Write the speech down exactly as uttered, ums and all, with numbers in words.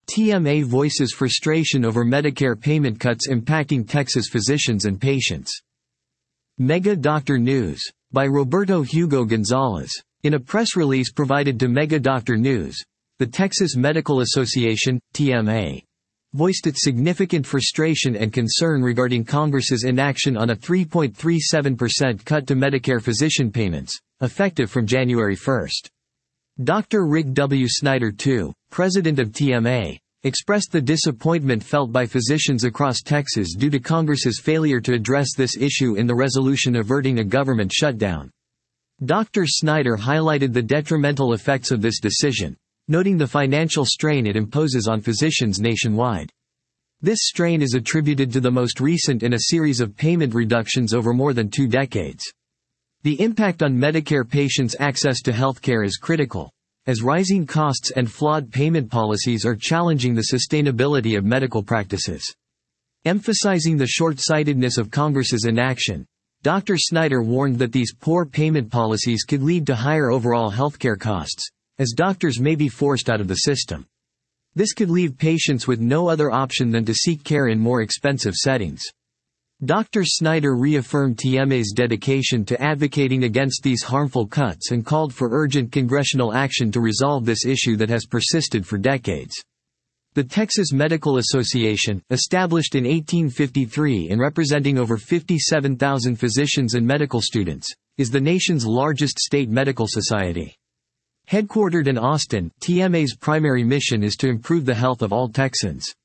T M A voices frustration over Medicare payment cuts impacting Texas physicians and patients. Mega Doctor News. By Roberto Hugo Gonzalez. In a press release provided to Mega Doctor News, the Texas Medical Association, T M A, voiced its significant frustration and concern regarding Congress's inaction on a three point three seven percent cut to Medicare physician payments, effective from January first. Doctor Rick W. Snyder the second, president of T M A, expressed the disappointment felt by physicians across Texas due to Congress's failure to address this issue in the resolution averting a government shutdown. Doctor Snyder highlighted the detrimental effects of this decision, noting the financial strain it imposes on physicians nationwide. This strain is attributed to the most recent in a series of payment reductions over more than two decades. The impact on Medicare patients' access to healthcare is critical, as rising costs and flawed payment policies are challenging the sustainability of medical practices. Emphasizing the short-sightedness of Congress's inaction, Doctor Snyder warned that these poor payment policies could lead to higher overall healthcare costs, as doctors may be forced out of the system. This could leave patients with no other option than to seek care in more expensive settings. Doctor Snyder reaffirmed T M A's dedication to advocating against these harmful cuts and called for urgent congressional action to resolve this issue that has persisted for decades. The Texas Medical Association, established in eighteen fifty-three and representing over fifty-seven thousand physicians and medical students, is the nation's largest state medical society. Headquartered in Austin, T M A's primary mission is to improve the health of all Texans.